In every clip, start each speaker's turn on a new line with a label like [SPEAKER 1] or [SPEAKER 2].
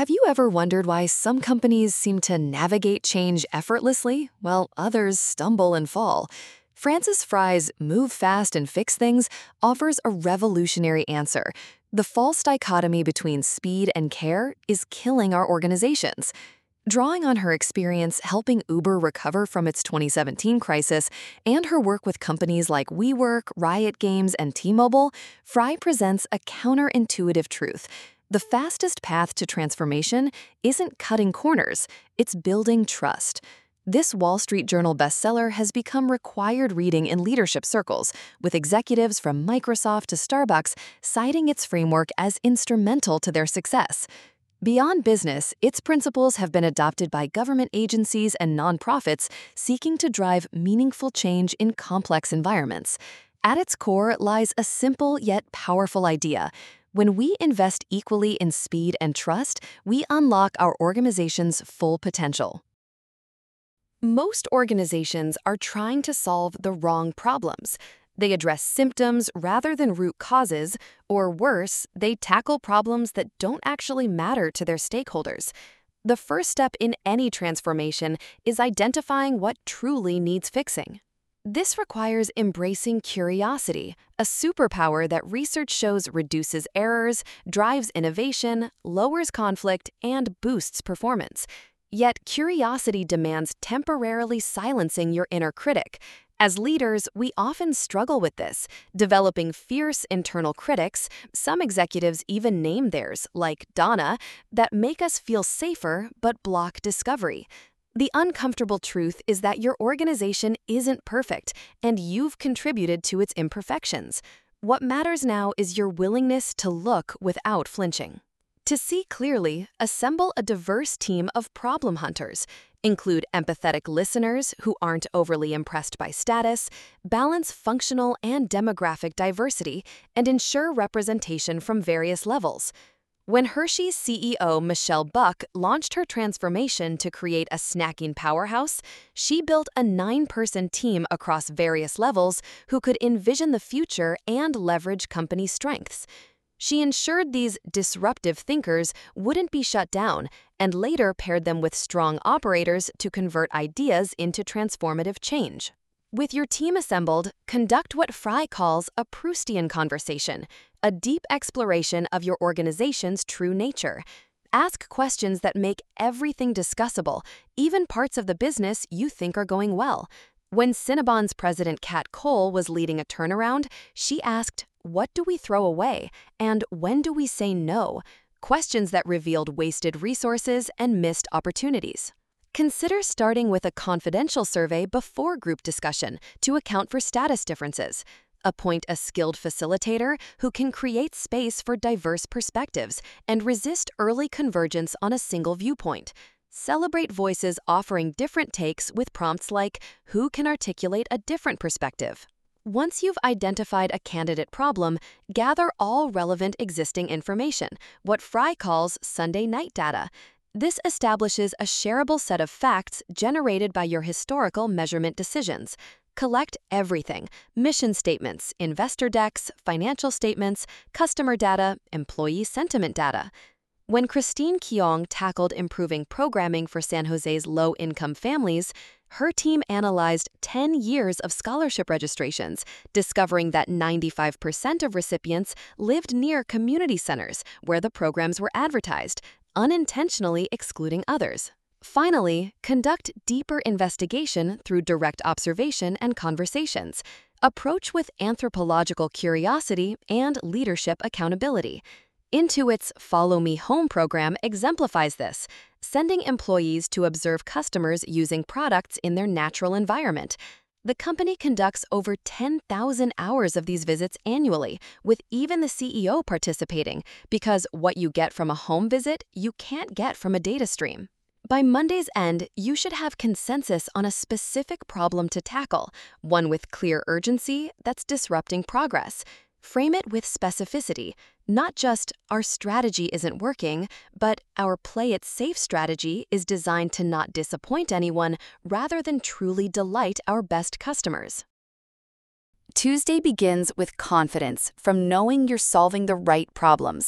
[SPEAKER 1] Have you ever wondered why some companies seem to navigate change effortlessly, while others stumble and fall? Francis Fry's Move Fast and Fix Things offers a revolutionary answer. The false dichotomy between speed and care is killing our organizations. Drawing on her experience helping Uber recover from its 2017 crisis and her work with companies like WeWork, Riot Games, and T-Mobile, Fry presents a counterintuitive truth. The fastest path to transformation isn't cutting corners, it's building trust. This Wall Street Journal bestseller has become required reading in leadership circles, with executives from Microsoft to Starbucks citing its framework as instrumental to their success. Beyond business, its principles have been adopted by government agencies and nonprofits seeking to drive meaningful change in complex environments. At its core lies a simple yet powerful idea. When we invest equally in speed and trust, we unlock our organization's full potential. Most organizations are trying to solve the wrong problems. They address symptoms rather than root causes, or worse, they tackle problems that don't actually matter to their stakeholders. The first step in any transformation is identifying what truly needs fixing. This requires embracing curiosity, a superpower that research shows reduces errors, drives innovation, lowers conflict, and boosts performance. Yet curiosity demands temporarily silencing your inner critic. As leaders, we often struggle with this, developing fierce internal critics, some executives even name theirs, like Donna, that make us feel safer but block discovery. The uncomfortable truth is that your organization isn't perfect, and you've contributed to its imperfections. What matters now is your willingness to look without flinching. To see clearly, assemble a diverse team of problem hunters. Include empathetic listeners who aren't overly impressed by status, balance functional and demographic diversity, and ensure representation from various levels. When Hershey's CEO Michelle Buck launched her transformation to create a snacking powerhouse, she built a 9-person team across various levels who could envision the future and leverage company strengths. She ensured these disruptive thinkers wouldn't be shut down and later paired them with strong operators to convert ideas into transformative change. With your team assembled, conduct what Fry calls a Proustian conversation, a deep exploration of your organization's true nature. Ask questions that make everything discussable, even parts of the business you think are going well. When Cinnabon's president Kat Cole was leading a turnaround, she asked, "What do we throw away? And when do we say no?" Questions that revealed wasted resources and missed opportunities. Consider starting with a confidential survey before group discussion to account for status differences. Appoint a skilled facilitator who can create space for diverse perspectives and resist early convergence on a single viewpoint. Celebrate voices offering different takes with prompts like, "Who can articulate a different perspective?" Once you've identified a candidate problem, gather all relevant existing information, what Fry calls Sunday night data. This establishes a shareable set of facts generated by your historical measurement decisions. Collect everything: mission statements, investor decks, financial statements, customer data, employee sentiment data. When Christine Keong tackled improving programming for San Jose's low-income families, her team analyzed 10 years of scholarship registrations, discovering that 95% of recipients lived near community centers where the programs were advertised, unintentionally excluding others. Finally, conduct deeper investigation through direct observation and conversations. Approach with anthropological curiosity and leadership accountability. Intuit's Follow Me Home program exemplifies this, sending employees to observe customers using products in their natural environment. The company conducts over 10,000 hours of these visits annually, with even the CEO participating, because what you get from a home visit, you can't get from a data stream. By Monday's end, you should have consensus on a specific problem to tackle, one with clear urgency that's disrupting progress. Frame it with specificity, not just "our strategy isn't working," but "our play it safe strategy is designed to not disappoint anyone rather than truly delight our best customers." Tuesday begins with confidence from knowing you're solving the right problems.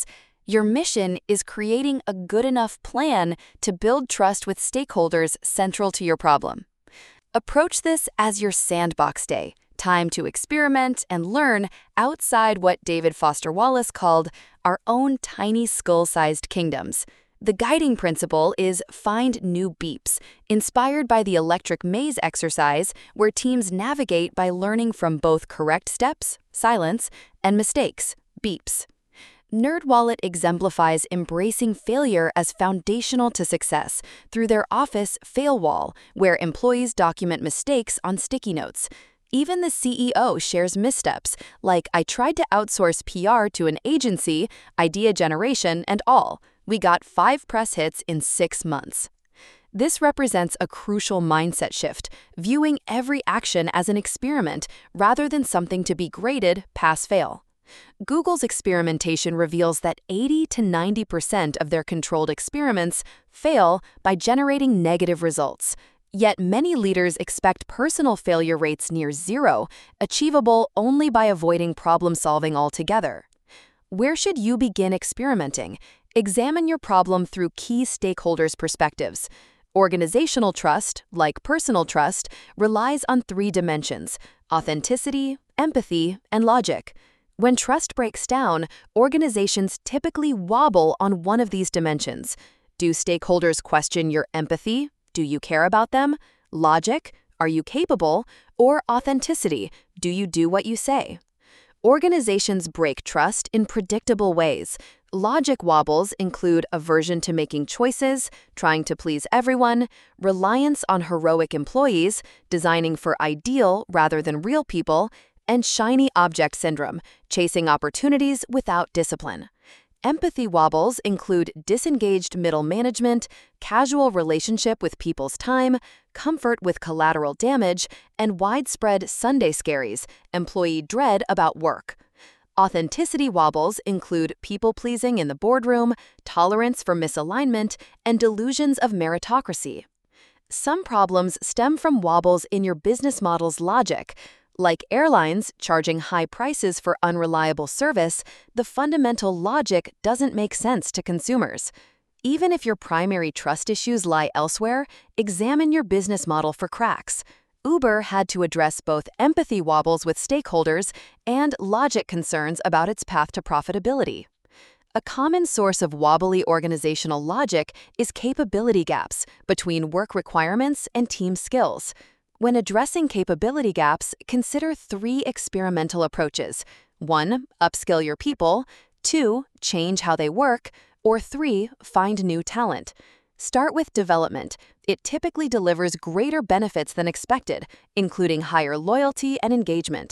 [SPEAKER 1] Your mission is creating a good enough plan to build trust with stakeholders central to your problem. Approach this as your sandbox day, time to experiment and learn outside what David Foster Wallace called our own tiny skull-sized kingdoms. The guiding principle is find new beeps, inspired by the electric maze exercise where teams navigate by learning from both correct steps, silence, and mistakes, beeps. NerdWallet exemplifies embracing failure as foundational to success through their Office Fail Wall, where employees document mistakes on sticky notes. Even the CEO shares missteps, like I tried to outsource PR to an agency, idea generation, and all. We got 5 press hits in 6 months. This represents a crucial mindset shift, viewing every action as an experiment rather than something to be graded pass-fail. Google's experimentation reveals that 80 to 90% of their controlled experiments fail by generating negative results. Yet many leaders expect personal failure rates near zero, achievable only by avoiding problem-solving altogether. Where should you begin experimenting? Examine your problem through key stakeholders' perspectives. Organizational trust, like personal trust, relies on 3 dimensions: authenticity, empathy, and logic. When trust breaks down, organizations typically wobble on one of these dimensions. Do stakeholders question your empathy? Do you care about them? Logic? Are you capable? Or authenticity? Do you do what you say? Organizations break trust in predictable ways. Logic wobbles include aversion to making choices, trying to please everyone, reliance on heroic employees, designing for ideal rather than real people, and shiny object syndrome, chasing opportunities without discipline. Empathy wobbles include disengaged middle management, casual relationship with people's time, comfort with collateral damage, and widespread Sunday scaries, employee dread about work. Authenticity wobbles include people-pleasing in the boardroom, tolerance for misalignment, and delusions of meritocracy. Some problems stem from wobbles in your business model's logic. Like airlines charging high prices for unreliable service, the fundamental logic doesn't make sense to consumers. Even if your primary trust issues lie elsewhere, examine your business model for cracks. Uber had to address both empathy wobbles with stakeholders and logic concerns about its path to profitability. A common source of wobbly organizational logic is capability gaps between work requirements and team skills. When addressing capability gaps, consider 3 experimental approaches. 1. Upskill your people. 2. Change how they work. Or 3. Find new talent. Start with development. It typically delivers greater benefits than expected, including higher loyalty and engagement.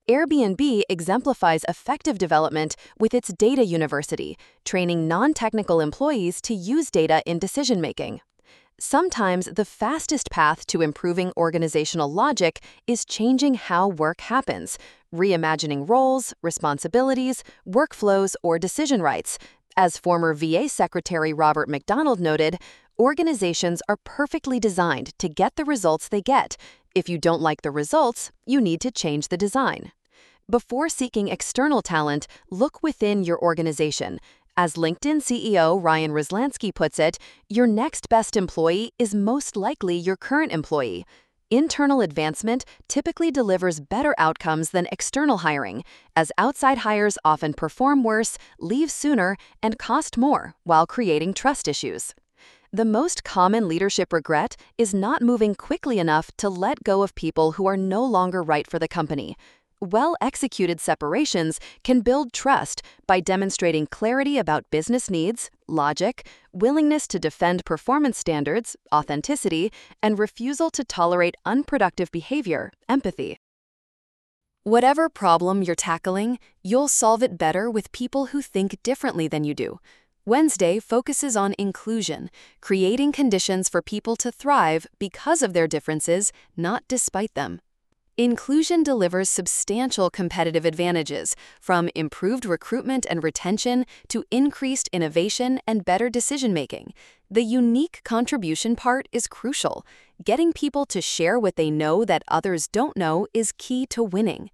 [SPEAKER 1] Airbnb exemplifies effective development with its data university, training non-technical employees to use data in decision-making. Sometimes the fastest path to improving organizational logic is changing how work happens, reimagining roles, responsibilities, workflows, or decision rights. As former VA Secretary Robert McDonald noted, organizations are perfectly designed to get the results they get. If you don't like the results, you need to change the design. Before seeking external talent, look within your organization. As LinkedIn CEO Ryan Roslansky puts it, your next best employee is most likely your current employee. Internal advancement typically delivers better outcomes than external hiring, as outside hires often perform worse, leave sooner, and cost more while creating trust issues. The most common leadership regret is not moving quickly enough to let go of people who are no longer right for the company. Well-executed separations can build trust by demonstrating clarity about business needs, logic, willingness to defend performance standards, authenticity, and refusal to tolerate unproductive behavior, empathy. Whatever problem you're tackling, you'll solve it better with people who think differently than you do. Wednesday focuses on inclusion, creating conditions for people to thrive because of their differences, not despite them. Inclusion delivers substantial competitive advantages, from improved recruitment and retention to increased innovation and better decision-making. The unique contribution part is crucial. Getting people to share what they know that others don't know is key to winning.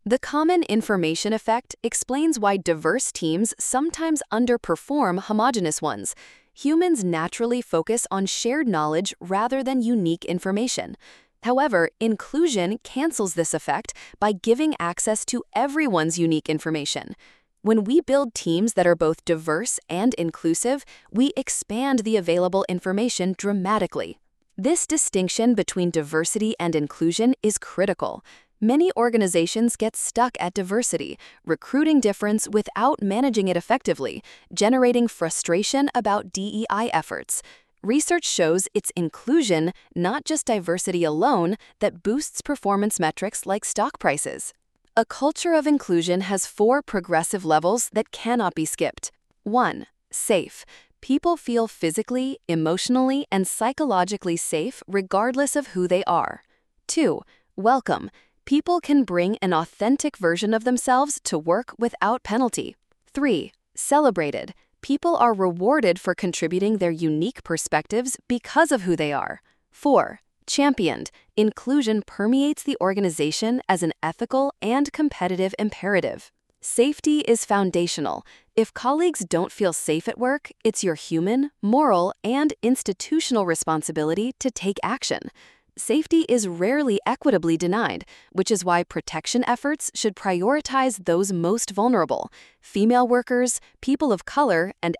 [SPEAKER 1] The common information effect explains why diverse teams sometimes underperform homogeneous ones. Humans naturally focus on shared knowledge rather than unique information. However, inclusion cancels this effect by giving access to everyone's unique information. When we build teams that are both diverse and inclusive, we expand the available information dramatically. This distinction between diversity and inclusion is critical. Many organizations get stuck at diversity, recruiting difference without managing it effectively, generating frustration about DEI efforts. Research shows it's inclusion, not just diversity alone, that boosts performance metrics like stock prices. A culture of inclusion has 4 progressive levels that cannot be skipped. 1. Safe. People feel physically, emotionally, and psychologically safe regardless of who they are. 2. Welcome. People can bring an authentic version of themselves to work without penalty. 3. Celebrated. People are rewarded for contributing their unique perspectives because of who they are. 4. Championed. Inclusion permeates the organization as an ethical and competitive imperative. Safety is foundational. If colleagues don't feel safe at work, it's your human, moral, and institutional responsibility to take action. Safety is rarely equitably denied, which is why protection efforts should prioritize those most vulnerable. Female workers, people of color, and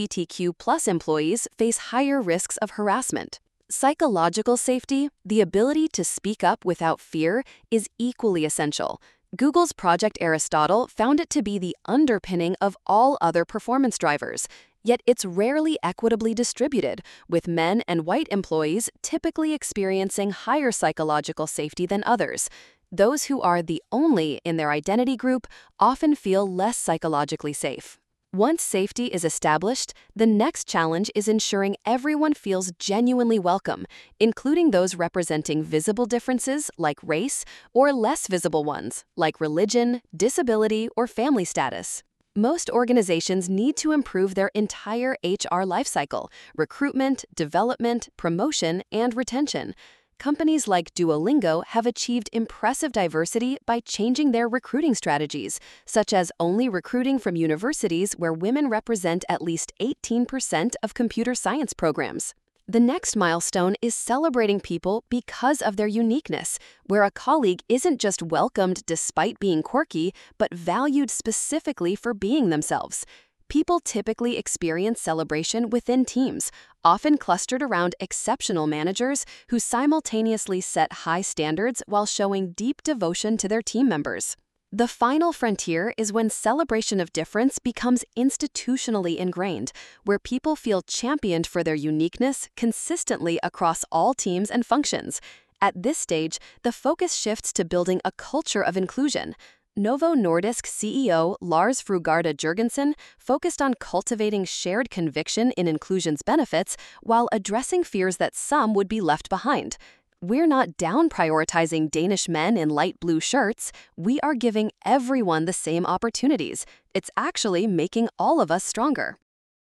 [SPEAKER 1] LGBTQ+ employees face higher risks of harassment. Psychological safety, the ability to speak up without fear, is equally essential. Google's Project Aristotle found it to be the underpinning of all other performance drivers. Yet it's rarely equitably distributed, with men and white employees typically experiencing higher psychological safety than others. Those who are the only in their identity group often feel less psychologically safe. Once safety is established, the next challenge is ensuring everyone feels genuinely welcome, including those representing visible differences like race or less visible ones like religion, disability, or family status. Most organizations need to improve their entire HR lifecycle: recruitment, development, promotion, and retention. Companies like Duolingo have achieved impressive diversity by changing their recruiting strategies, such as only recruiting from universities where women represent at least 18% of computer science programs. The next milestone is celebrating people because of their uniqueness, where a colleague isn't just welcomed despite being quirky, but valued specifically for being themselves. People typically experience celebration within teams, often clustered around exceptional managers who simultaneously set high standards while showing deep devotion to their team members. The final frontier is when celebration of difference becomes institutionally ingrained, where people feel championed for their uniqueness consistently across all teams and functions. At this stage, the focus shifts to building a culture of inclusion. Novo Nordisk CEO Lars Frugarda Jørgensen focused on cultivating shared conviction in inclusion's benefits while addressing fears that some would be left behind. We're not down prioritizing Danish men in light blue shirts. We are giving everyone the same opportunities. It's actually making all of us stronger.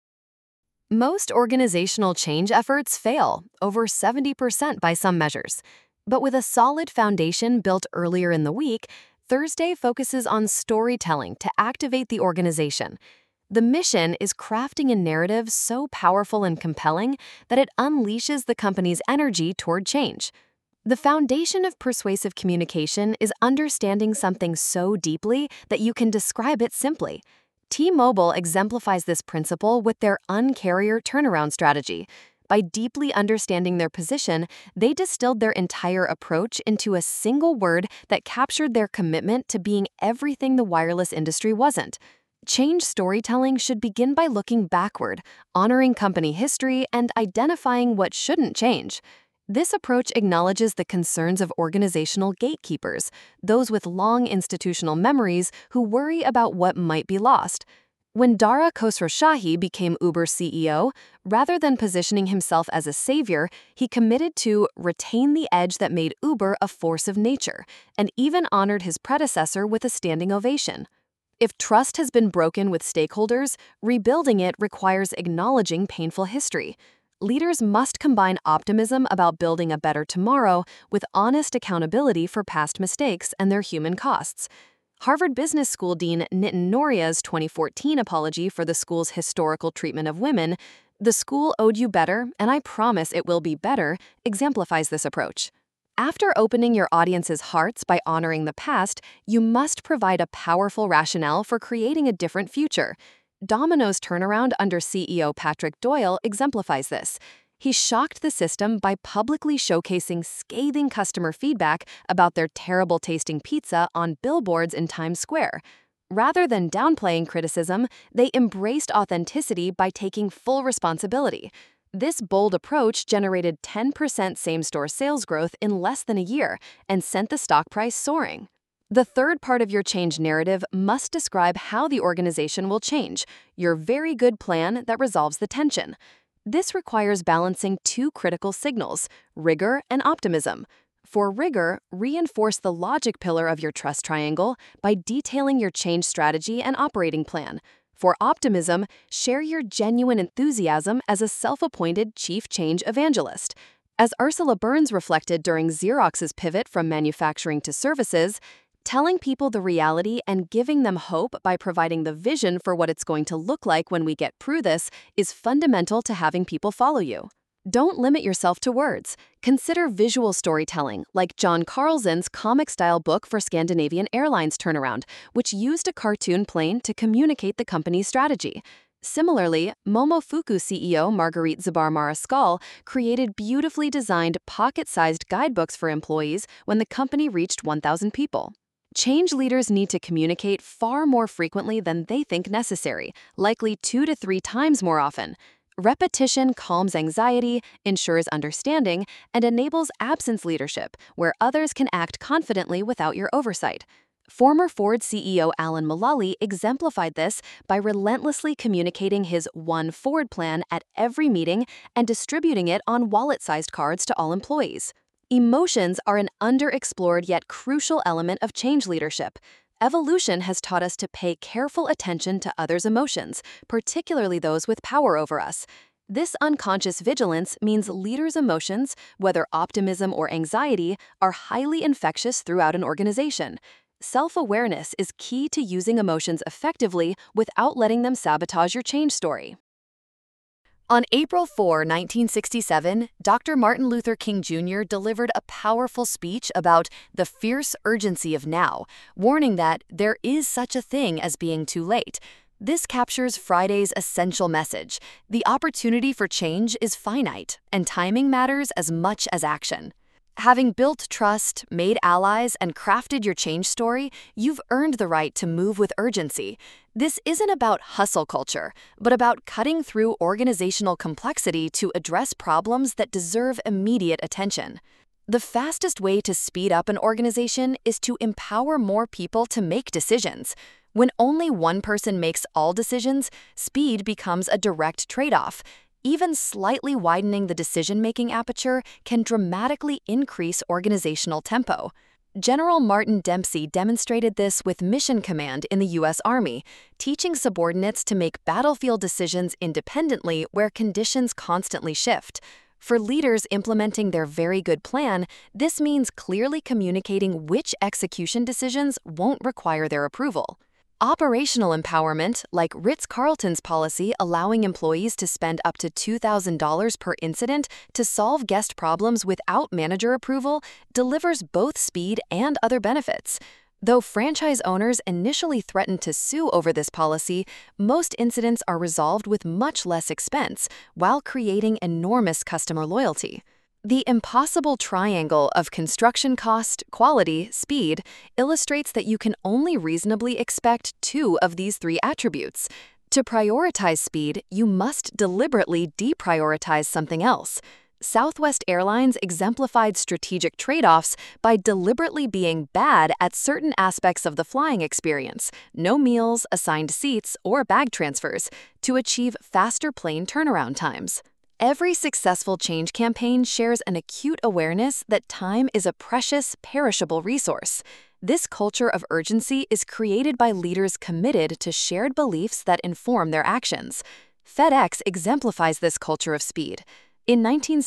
[SPEAKER 1] Most organizational change efforts fail, over 70% by some measures. But with a solid foundation built earlier in the week, Thursday focuses on storytelling to activate the organization. The mission is crafting a narrative so powerful and compelling that it unleashes the company's energy toward change. The foundation of persuasive communication is understanding something so deeply that you can describe it simply. T-Mobile exemplifies this principle with their Un-carrier turnaround strategy. By deeply understanding their position, they distilled their entire approach into a single word that captured their commitment to being everything the wireless industry wasn't. Change storytelling should begin by looking backward, honoring company history, and identifying what shouldn't change. This approach acknowledges the concerns of organizational gatekeepers, those with long institutional memories who worry about what might be lost. When Dara Khosrowshahi became Uber CEO, rather than positioning himself as a savior, he committed to retain the edge that made Uber a force of nature, and even honored his predecessor with a standing ovation. If trust has been broken with stakeholders, rebuilding it requires acknowledging painful history. Leaders must combine optimism about building a better tomorrow with honest accountability for past mistakes and their human costs. Harvard Business School Dean Nitin Noria's 2014 apology for the school's historical treatment of women, "The school owed you better, and I promise it will be better," exemplifies this approach. After opening your audience's hearts by honoring the past, you must provide a powerful rationale for creating a different future. Domino's turnaround under CEO Patrick Doyle exemplifies this. He shocked the system by publicly showcasing scathing customer feedback about their terrible-tasting pizza on billboards in Times Square. Rather than downplaying criticism, they embraced authenticity by taking full responsibility. This bold approach generated 10% same-store sales growth in less than a year and sent the stock price soaring. The third part of your change narrative must describe how the organization will change, your very good plan that resolves the tension. This requires balancing two critical signals, rigor and optimism. For rigor, reinforce the logic pillar of your trust triangle by detailing your change strategy and operating plan. For optimism, share your genuine enthusiasm as a self-appointed chief change evangelist. As Ursula Burns reflected during Xerox's pivot from manufacturing to services, telling people the reality and giving them hope by providing the vision for what it's going to look like when we get through this is fundamental to having people follow you. Don't limit yourself to words. Consider visual storytelling, like John Carlson's comic-style book for Scandinavian Airlines turnaround, which used a cartoon plane to communicate the company's strategy. Similarly, Momofuku CEO Marguerite Zabar Mariscal created beautifully designed pocket-sized guidebooks for employees when the company reached 1,000 people. Change leaders need to communicate far more frequently than they think necessary, likely 2 to 3 times more often. Repetition calms anxiety, ensures understanding, and enables absence leadership, where others can act confidently without your oversight. Former Ford CEO Alan Mulally exemplified this by relentlessly communicating his One Ford plan at every meeting and distributing it on wallet-sized cards to all employees. Emotions are an underexplored yet crucial element of change leadership. Evolution has taught us to pay careful attention to others' emotions, particularly those with power over us. This unconscious vigilance means leaders' emotions, whether optimism or anxiety, are highly infectious throughout an organization. Self-awareness is key to using emotions effectively without letting them sabotage your change story. On April 4, 1967, Dr. Martin Luther King Jr. delivered a powerful speech about the fierce urgency of now, warning that there is such a thing as being too late. This captures Friday's essential message. The opportunity for change is finite, and timing matters as much as action. Having built trust, made allies, and crafted your change story, you've earned the right to move with urgency. This isn't about hustle culture, but about cutting through organizational complexity to address problems that deserve immediate attention. The fastest way to speed up an organization is to empower more people to make decisions. When only one person makes all decisions, speed becomes a direct trade-off. Even slightly widening the decision-making aperture can dramatically increase organizational tempo. General Martin Dempsey demonstrated this with Mission Command in the U.S. Army, teaching subordinates to make battlefield decisions independently where conditions constantly shift. For leaders implementing their very good plan, this means clearly communicating which execution decisions won't require their approval. Operational empowerment, like Ritz-Carlton's policy allowing employees to spend up to $2,000 per incident to solve guest problems without manager approval, delivers both speed and other benefits. Though franchise owners initially threatened to sue over this policy, most incidents are resolved with much less expense, while creating enormous customer loyalty. The impossible triangle of construction cost, quality, speed illustrates that you can only reasonably expect 2 of these 3 attributes. To prioritize speed, you must deliberately deprioritize something else. Southwest Airlines exemplified strategic trade-offs by deliberately being bad at certain aspects of the flying experience, no meals, assigned seats, or bag transfers, to achieve faster plane turnaround times. Every successful change campaign shares an acute awareness that time is a precious, perishable resource. This culture of urgency is created by leaders committed to shared beliefs that inform their actions. FedEx exemplifies this culture of speed. In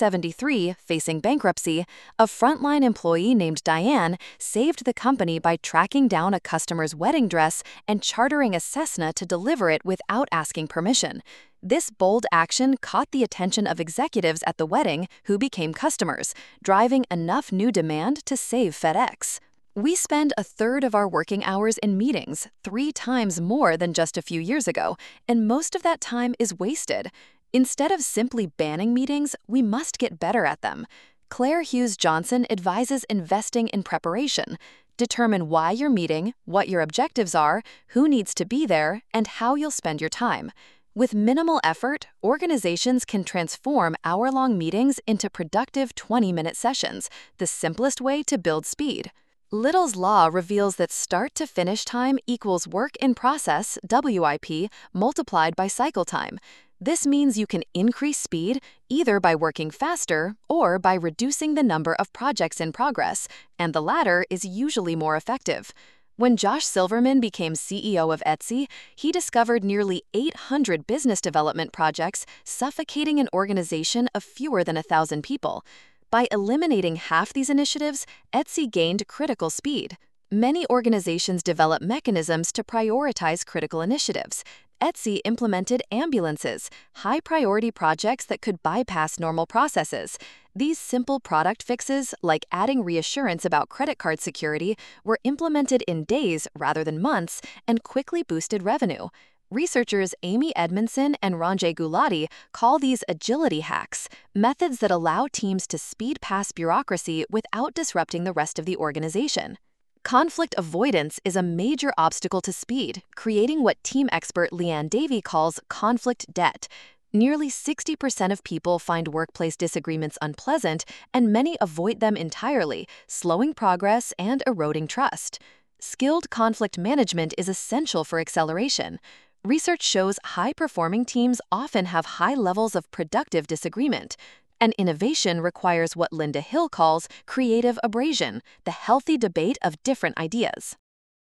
[SPEAKER 1] 1973, facing bankruptcy, a frontline employee named Diane saved the company by tracking down a customer's wedding dress and chartering a Cessna to deliver it without asking permission. This bold action caught the attention of executives at the wedding who became customers, driving enough new demand to save FedEx. We spend a third of our working hours in meetings, 3 times more than just a few years ago, and most of that time is wasted. Instead of simply banning meetings, we must get better at them. Claire Hughes Johnson advises investing in preparation. Determine why you're meeting, what your objectives are, who needs to be there, and how you'll spend your time. With minimal effort, organizations can transform hour-long meetings into productive 20-minute sessions, the simplest way to build speed. Little's Law reveals that start-to-finish time equals work in process, WIP, multiplied by cycle time. This means you can increase speed either by working faster or by reducing the number of projects in progress, and the latter is usually more effective. When Josh Silverman became CEO of Etsy, he discovered nearly 800 business development projects suffocating an organization of fewer than 1,000 people. By eliminating half these initiatives, Etsy gained critical speed. Many organizations develop mechanisms to prioritize critical initiatives. Etsy implemented ambulances, high-priority projects that could bypass normal processes. These simple product fixes, like adding reassurance about credit card security, were implemented in days rather than months and quickly boosted revenue. Researchers Amy Edmondson and Ranjay Gulati call these agility hacks, methods that allow teams to speed past bureaucracy without disrupting the rest of the organization. Conflict avoidance is a major obstacle to speed, creating what team expert Leanne Davey calls conflict debt. Nearly 60% of people find workplace disagreements unpleasant, and many avoid them entirely, slowing progress and eroding trust. Skilled conflict management is essential for acceleration. Research shows high-performing teams often have high levels of productive disagreement. And innovation requires what Linda Hill calls creative abrasion, the healthy debate of different ideas.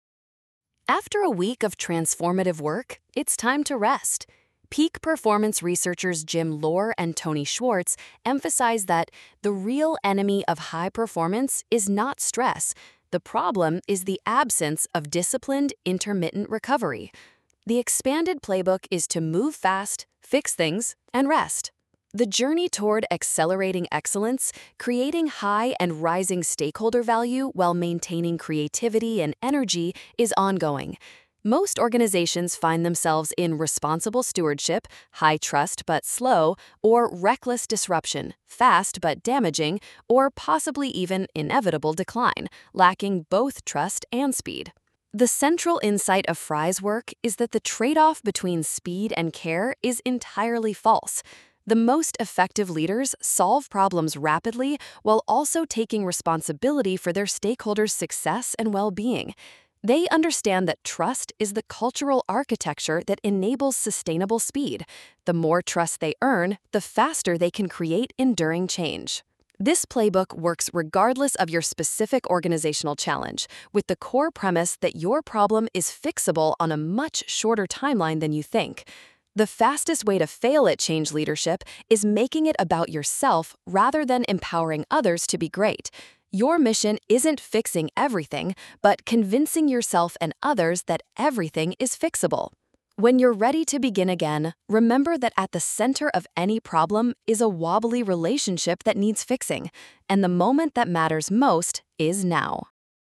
[SPEAKER 1] After a week of transformative work, it's time to rest. Peak performance researchers Jim Lohr and Tony Schwartz emphasize that the real enemy of high performance is not stress. The problem is the absence of disciplined, intermittent recovery. The expanded playbook is to move fast, fix things, and rest. The journey toward accelerating excellence, creating high and rising stakeholder value while maintaining creativity and energy is ongoing. Most organizations find themselves in responsible stewardship, high trust but slow, or reckless disruption, fast but damaging, or possibly even inevitable decline, lacking both trust and speed. The central insight of Frye's work is that the trade-off between speed and care is entirely false. The most effective leaders solve problems rapidly while also taking responsibility for their stakeholders' success and well-being. They understand that trust is the cultural architecture that enables sustainable speed. The more trust they earn, the faster they can create enduring change. This playbook works regardless of your specific organizational challenge, with the core premise that your problem is fixable on a much shorter timeline than you think. The fastest way to fail at change leadership is making it about yourself rather than empowering others to be great. Your mission isn't fixing everything, but convincing yourself and others that everything is fixable. When you're ready to begin again, remember that at the center of any problem is a wobbly relationship that needs fixing, and the moment that matters most is now.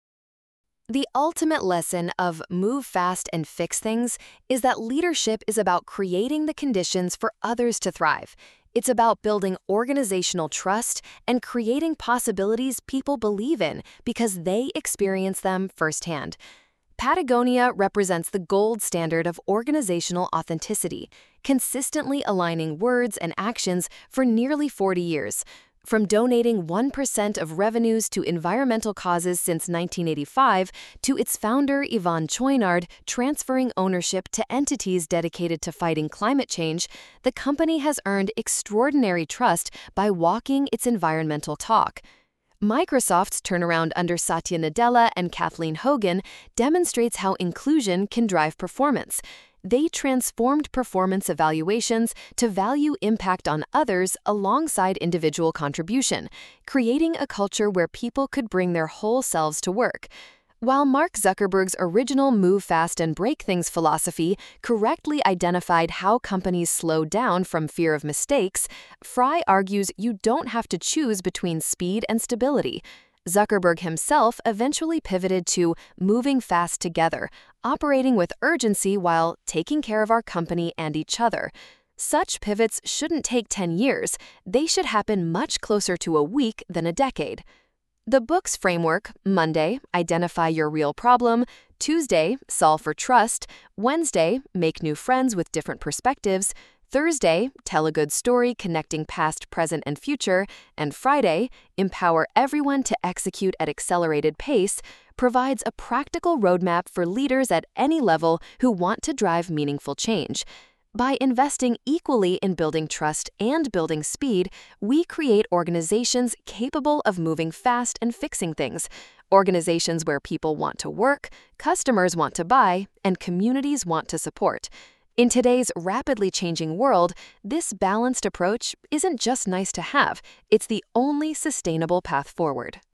[SPEAKER 1] The ultimate lesson of move fast and fix things is that leadership is about creating the conditions for others to thrive. It's about building organizational trust and creating possibilities people believe in because they experience them firsthand. Patagonia represents the gold standard of organizational authenticity, consistently aligning words and actions for nearly 40 years. From donating 1% of revenues to environmental causes since 1985 to its founder Yvonne Chouinard transferring ownership to entities dedicated to fighting climate change, the company has earned extraordinary trust by walking its environmental talk. Microsoft's turnaround under Satya Nadella and Kathleen Hogan demonstrates how inclusion can drive performance. They transformed performance evaluations to value impact on others alongside individual contribution, creating a culture where people could bring their whole selves to work. While Mark Zuckerberg's original move fast and break things philosophy correctly identified how companies slow down from fear of mistakes, Fry argues you don't have to choose between speed and stability. Zuckerberg himself eventually pivoted to moving fast together, operating with urgency while taking care of our company and each other. Such pivots shouldn't take 10 years, they should happen much closer to a week than a decade. The book's framework: Monday, identify your real problem; Tuesday, solve for trust; Wednesday, make new friends with different perspectives; Thursday, tell a good story connecting past, present, and future; and Friday, empower everyone to execute at accelerated pace, provides a practical roadmap for leaders at any level who want to drive meaningful change. By investing equally in building trust and building speed, we create organizations capable of moving fast and fixing things. Organizations where people want to work, customers want to buy, and communities want to support. In today's rapidly changing world, this balanced approach isn't just nice to have, it's the only sustainable path forward.